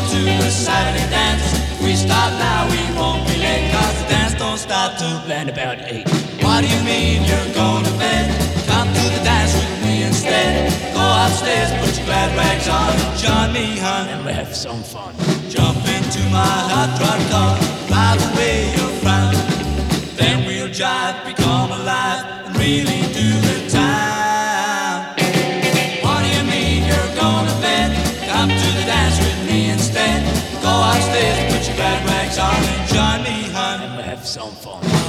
to the Saturday dance. We start now, we won't be late, 'cause the dance don't start till Land about 8. what do you mean you're going to bed? Come to the dance with me instead. Go upstairs, put your glad rags on, and join me, hon, And we'll have some fun. jump into my hot rod car, drive away your frown. Then we'll jive, become alive, and really do the time. What do you mean you're going to bed? Come to the dance with me instead. Go upstairs, put your glad rags on, and join me, hon, And we'll have some fun.